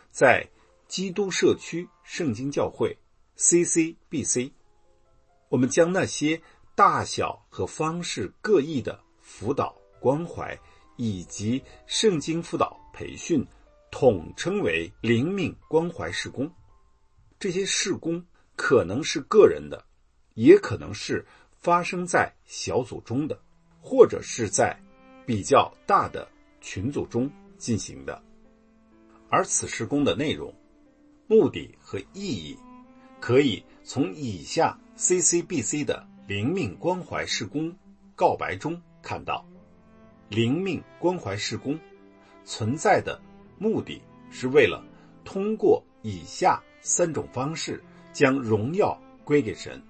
在基督社区圣经教会 CCBC， 我们将那些大小和方式各异的辅导关怀以及圣经辅导培训统称为灵命关怀事工。这些事工可能是个人的，也可能是发生在小组中的，或者是在比较大的群组中进行的。而此事工的内容、目的和意义，可以从以下 CCBC 的灵命关怀事工告白中看到。灵命关怀事工存在的目的是为了通过以下3种方式将荣耀归给神：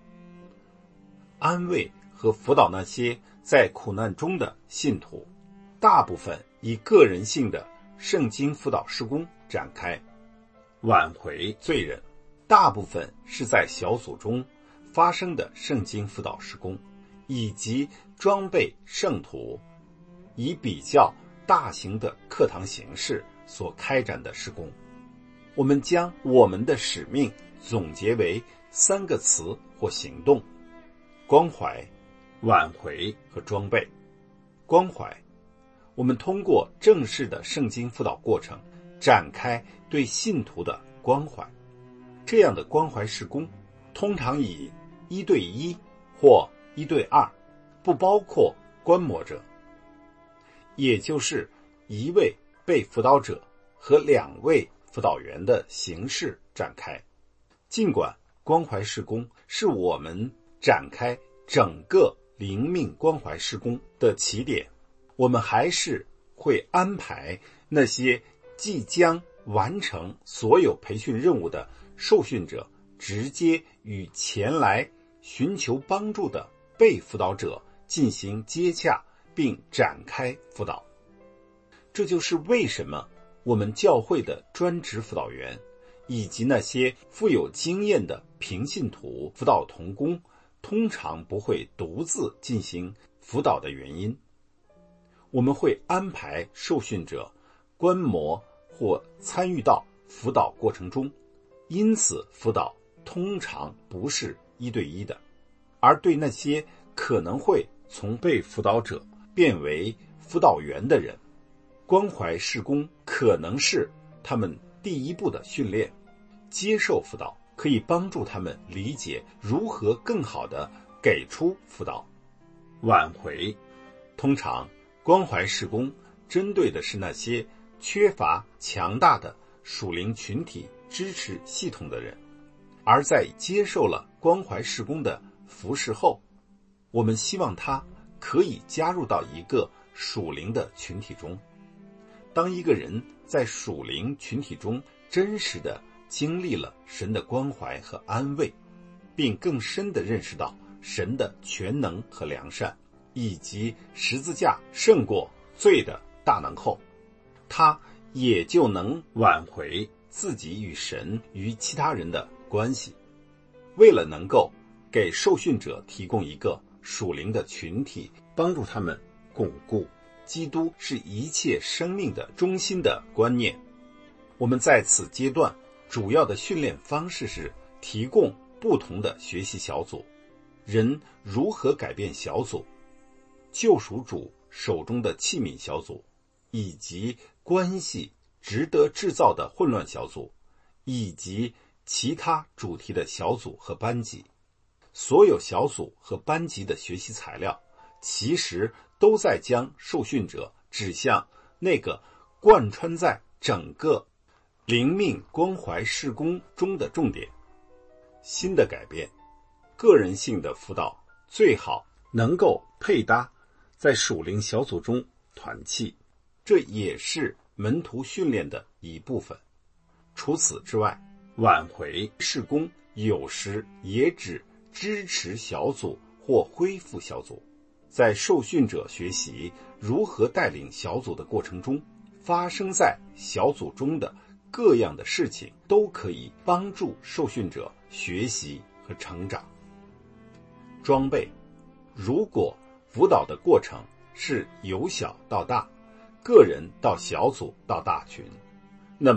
安慰和辅导那些在苦难中的信徒，大部分以个人性的圣经辅导事工展开；挽回罪人，大部分是在小组中发生的圣经辅导事工，以及装备圣徒，以比较大型的课堂形式所开展的事工。我们将我们的使命总结为3个词或行动：关怀、挽回和装备。关怀，我们通过正式的圣经辅导过程展开对信徒的关怀。这样的关怀事工通常以1对1或1对2，不包括观摩者，也就是1位被辅导者和2位辅导员的形式展开。尽管关怀事工是我们展开整个灵命关怀事工的起点，我们还是会安排那些即将完成所有培训任务的受训者直接与前来寻求帮助的被辅导者进行接洽并展开辅导。这就是为什么我们教会的专职辅导员以及那些富有经验的平信徒辅导同工通常不会独自进行辅导的原因。我们会安排受训者观摩或参与到辅导过程中，因此辅导通常不是1对1的。而对那些可能会从被辅导者变为辅导员的人，关怀事工可能是他们第一步的训练。接受辅导可以帮助他们理解如何更好地给出辅导。挽回，通常关怀事工针对的是那些缺乏强大的属灵群体支持系统的人，而在接受了关怀事工的服侍后，我们希望他可以加入到一个属灵的群体中。当一个人在属灵群体中真实的经历了神的关怀和安慰，并更深地认识到神的全能和良善，以及十字架胜过罪的大能后，他也就能挽回自己与神与其他人的关系。为了能够给受训者提供一个属灵的群体，帮助他们巩固基督是一切生命的中心的观念，我们在此阶段主要的训练方式是提供不同的学习小组，人如何改变小组，救赎主手中的器皿小组，以及关系值得制造的混乱小组，以及其他主题的小组和班级。所有小组和班级的学习材料其实都在将受训者指向那个贯穿在整个灵命关怀事工中的重点。新的改变，个人性的辅导最好能够配搭在属灵小组中团契，这也是门徒训练的一部分。除此之外，挽回事工有时也指支持小组或恢复小组。在受训者学习如何带领小组的过程中，发生在小组中的各样的事情都可以帮助受训者学习和成长。装备，如果辅导的过程是由小到大，个人到小组到大群，那么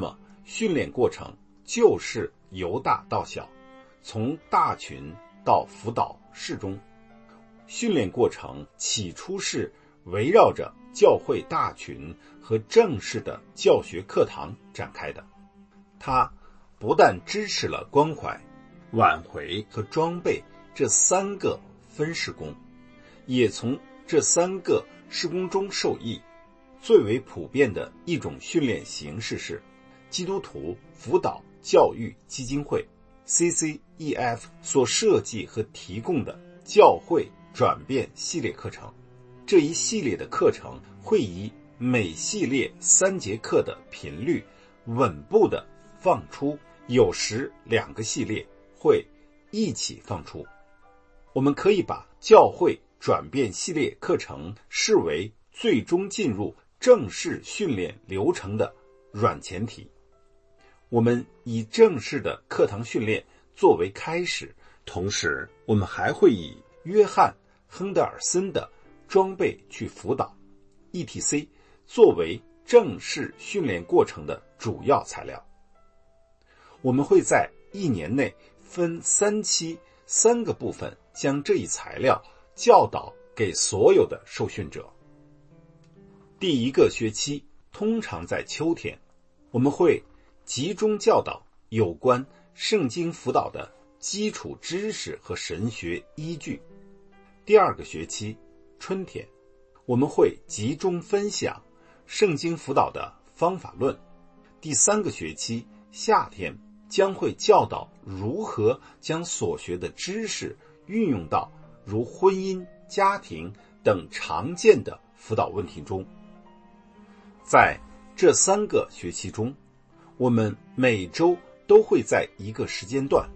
训练过程就是由大到小，从大群到辅导适中。训练过程起初是围绕着教会大群和正式的教学课堂展开的，它不但支持了关怀、挽回和装备这3个分事工，也从这3个事工中受益。最为普遍的一种训练形式是基督徒辅导教育基金会 CCEF 所设计和提供的教会转变系列课程。这一系列的课程会以每系列3节课的频率稳步的放出，有时2个系列会一起放出。我们可以把教会转变系列课程视为最终进入正式训练流程的软前提。我们以正式的课堂训练作为开始，同时我们还会以约翰·亨德尔森的装备去辅导 ETC 作为正式训练过程的主要材料。我们会在1年内分3期3个部分将这一材料教导给所有的受训者。第1个学期通常在秋天，我们会集中教导有关圣经辅导的基础知识和神学依据。第2个学期春天，我们会集中分享圣经辅导的方法论。第3个学期夏天将会教导如何将所学的知识运用到如婚姻、家庭等常见的辅导问题中。在这3个学期中，我们每周都会在一个时间段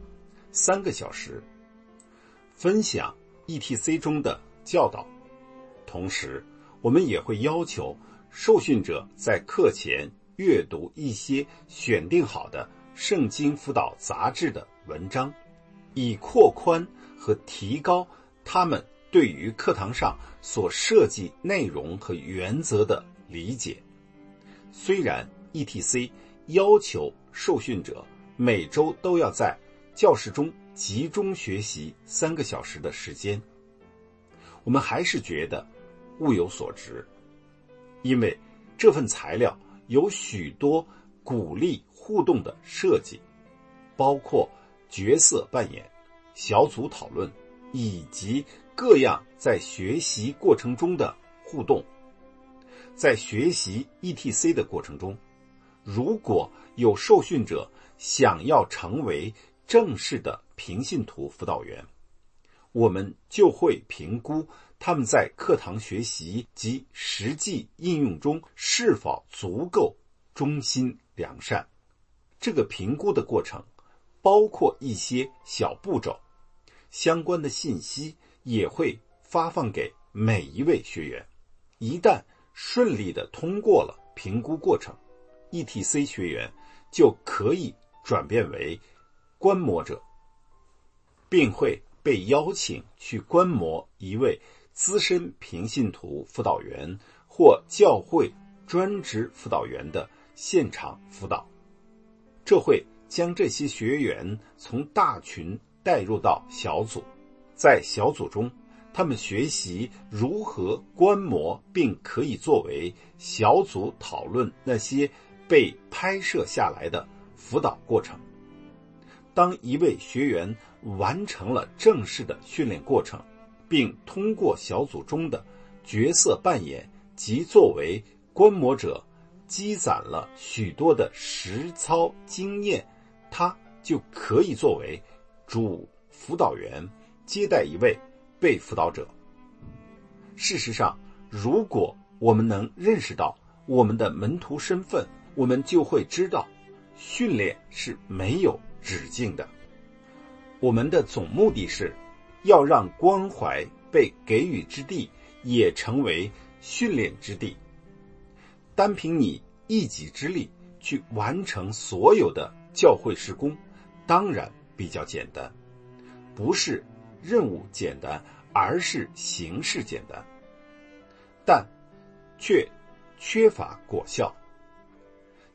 3个小时分享 ETC 中的教导，同时我们也会要求受训者在课前阅读一些选定好的圣经辅导杂志的文章，以扩宽和提高他们对于课堂上所涉及内容和原则的理解。虽然 ETC 要求受训者每周都要在教室中集中学习3个小时的时间，我们还是觉得物有所值，因为这份材料有许多鼓励互动的设计，包括角色扮演、小组讨论以及各样在学习过程中的互动。在学习 ETC 的过程中，如果有受训者想要成为正式的平信徒辅导员，我们就会评估他们在课堂学习及实际应用中是否足够忠心良善。这个评估的过程包括一些小步骤，相关的信息也会发放给每一位学员。一旦顺利地通过了评估过程， ETC 学员就可以转变为观摩者，并会被邀请去观摩一位资深平信徒辅导员或教会专职辅导员的现场辅导。这会将这些学员从大群带入到小组，在小组中他们学习如何观摩，并可以作为小组讨论那些被拍摄下来的辅导过程。当一位学员完成了正式的训练过程，并通过小组中的角色扮演及作为观摩者积攒了许多的实操经验，他就可以作为主辅导员接待一位被辅导者。事实上，如果我们能认识到我们的门徒身份，我们就会知道训练是没有止境的。我们的总目的是要让关怀被给予之地也成为训练之地。单凭你一己之力去完成所有的教会事工，当然比较简单，不是任务简单，而是形式简单，但却缺乏果效。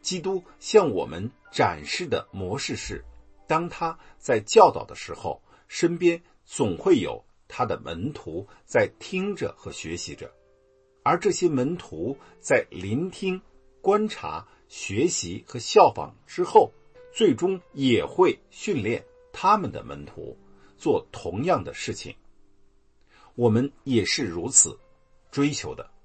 基督向我们展示的模式是，当他在教导的时候，身边总会有他的门徒在听着和学习着，而这些门徒在聆听、观察、学习和效仿之后，最终也会训练他们的门徒做同样的事情。我们也是如此追求的。